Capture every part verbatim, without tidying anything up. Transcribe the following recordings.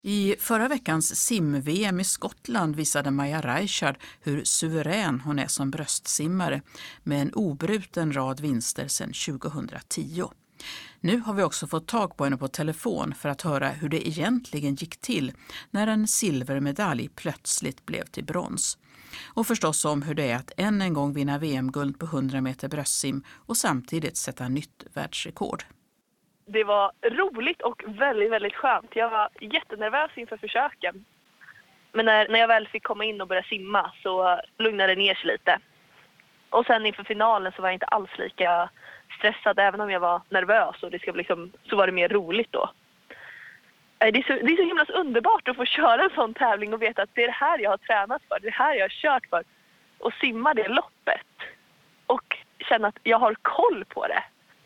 I förra veckans sim-V M i Skottland visade Maja Reichard hur suverän hon är som bröstsimmare med en obruten rad vinster sedan tjugohundratio. Nu har vi också fått tag på henne på telefon för att höra hur det egentligen gick till när en silvermedalj plötsligt blev till brons. Och förstås om hur det är att än en gång vinna V M-guld på hundra meter bröstsim och samtidigt sätta nytt världsrekord. Det var roligt och väldigt, väldigt skönt. Jag var jättenervös inför försöken. Men när, när jag väl fick komma in och börja simma så lugnade det ner sig lite. Och sen inför finalen så var jag inte alls lika stressad, även om jag var nervös. Och det ska bli liksom, så var det mer roligt då. Det är, så, det är så himla underbart att få köra en sån tävling och veta att det är det här jag har tränat för. Det är det här jag har kört för. Och simma det loppet. Och känna att jag har koll på det.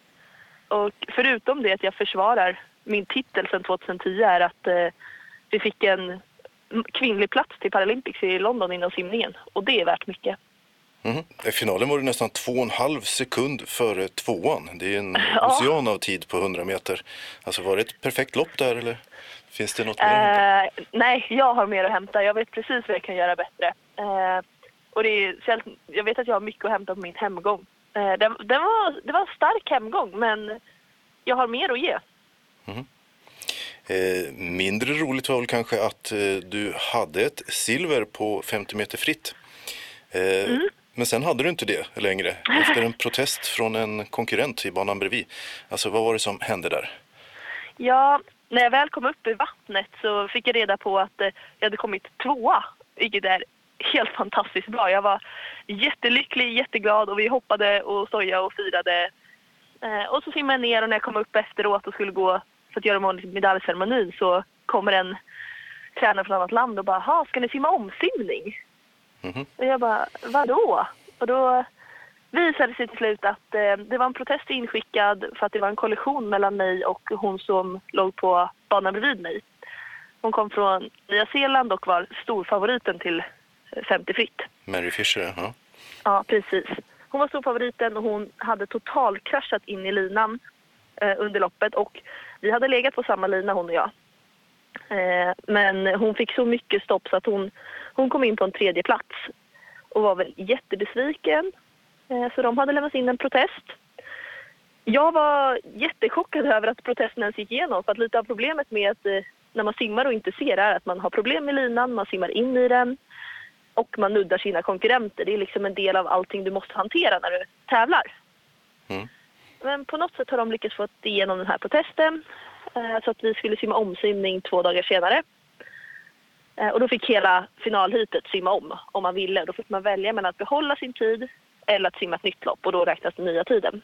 Och förutom det att jag försvarar min titel sedan tjugohundratio är att eh, vi fick en kvinnlig plats till Paralympics i London inom simningen. Och det är värt mycket. Mm. I finalen var det nästan två och en halv sekund före tvåan. Det är en Ja. ocean av tid på hundra meter. Alltså var det ett perfekt lopp där eller finns det något mer? Eh, nej, jag har mer att hämta. Jag vet precis vad jag kan göra bättre. Eh, och det är, jag vet att jag har mycket att hämta på min hemgång. Eh, det, det, var, det var en stark hemgång, men jag har mer att ge. Mm. Eh, mindre roligt var väl kanske att eh, du hade ett silver på femtio meter fritt. Eh, mm. Men sen hade du inte det längre efter en protest från en konkurrent i banan bredvid. Alltså vad var det som hände där? Ja, när jag väl kom upp i vattnet så fick jag reda på att eh, jag hade kommit tvåa, vilket är helt fantastiskt bra. Jag var jättelycklig, jätteglad och vi hoppade och sojade och firade. Eh, och så simmade jag ner och när jag kom upp efteråt och skulle gå för att göra mål medaljceremonin så kommer en tränare från ett annat land och bara, ha, ska ni simma omsimning? Mm-hmm. Och jag bara, vadå? Och då visade det sig till slut att eh, det var en protest inskickad för att det var en kollision mellan mig och hon som låg på banan bredvid mig. Hon kom från Nya Zeeland och var storfavoriten till femtio fritt. Mary Fisher, ja. Ja, precis. Hon var storfavoriten och hon hade totalkraschat in i linan eh, under loppet och vi hade legat på samma lina hon och jag. Eh, men hon fick så mycket stopp så att hon, hon kom in på en tredje plats och var väl jättebesviken. Eh, så de hade lämnat in en protest. Jag var jättechockad över att protesten ens gick igenom för att lite av problemet med att eh, när man simmar och inte ser är att man har problem med linan, man simmar in i den och man nuddar sina konkurrenter. Det är liksom en del av allting du måste hantera när du tävlar. Mm. Men på något sätt har de lyckats få igenom den här protesten eh, så att vi skulle simma omsimning två dagar senare. Eh, och då fick hela finalheatet simma om, om man ville. Då fick man välja mellan att behålla sin tid eller att simma ett nytt lopp och då räknas den nya tiden.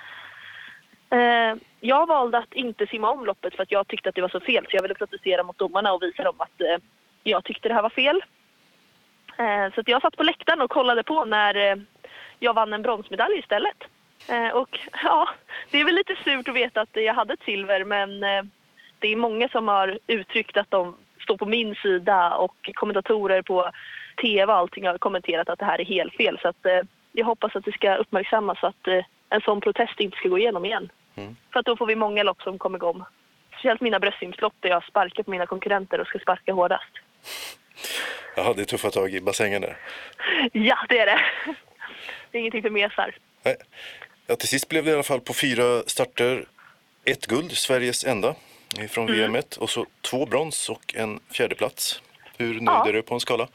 Eh, jag valde att inte simma om loppet för att jag tyckte att det var så fel. Så jag ville protestera mot domarna och visa dem att eh, jag tyckte det här var fel. Eh, så att jag satt på läktaren och kollade på när eh, jag vann en bronsmedalj istället. Eh, och ja, det är väl lite surt att veta att jag hade ett silver, men eh, det är många som har uttryckt att de står på min sida och kommentatorer på tv och allting har kommenterat att det här är helt fel. Så att eh, jag hoppas att det ska uppmärksammas så att eh, en sån protest inte ska gå igenom igen. Mm. För att då får vi många lopp som kommer igång. Speciellt mina bröstsimslopp där jag sparkar på mina konkurrenter och ska sparka hårdast. Jaha, det är tuffa tag i bassängen där. Ja, det är det. Det är ingenting för mesar. Nej. Ja, till sist blev det i alla fall på fyra starter ett guld, Sveriges enda från mm. V M ett. Och så två brons och en fjärde plats. Hur nöjd ja. är du på en skala?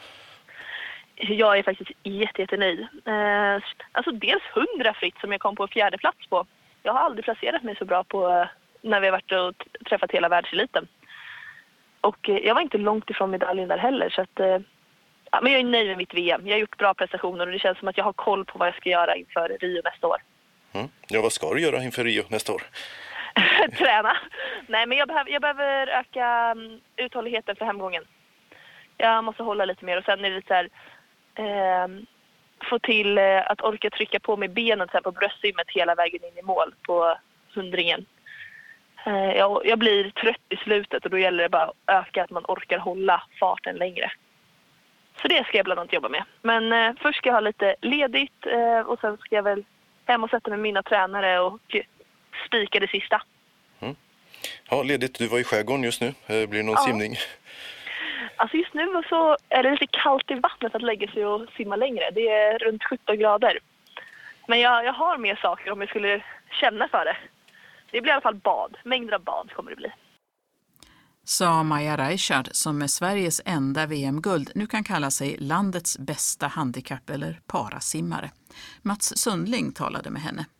Jag är faktiskt jätte, jättenöjd. Eh, alltså dels hundra fritt som jag kom på fjärde plats på. Jag har aldrig placerat mig så bra på när vi har varit och träffat hela världseliten. Och eh, jag var inte långt ifrån medaljen där heller. Så att, eh, ja, men jag är nöjd med mitt V M. Jag har gjort bra prestationer och det känns som att jag har koll på vad jag ska göra inför Rio nästa år. Mm. Ja, vad ska du göra inför Rio nästa år? Träna. Nej, men jag behöver, jag behöver öka um, uthålligheten för hemgången. Jag måste hålla lite mer och sen är det så här... Eh, få till eh, att orka trycka på med benen så här, på bröstsimmet hela vägen in i mål på hundringen. Eh, jag, jag blir trött i slutet och då gäller det bara att öka att man orkar hålla farten längre. Så det ska jag bland annat jobba med. Men eh, först ska jag ha lite ledigt eh, och sen ska jag väl hem och sätta med mina tränare och spika det sista. Mm. Ja, ledigt. Du var i skärgården just nu. Blir det någon ja. simning? Alltså just nu så är det lite kallt i vattnet att lägga sig och simma längre. Det är runt sjutton grader. Men jag, jag har mer saker om jag skulle känna för det. Det blir i alla fall bad. Mängder av bad kommer det bli. Sa Maja Reichard, som med Sveriges enda V M-guld nu kan kalla sig landets bästa handikapp- eller parasimmare. Mats Sundling talade med henne.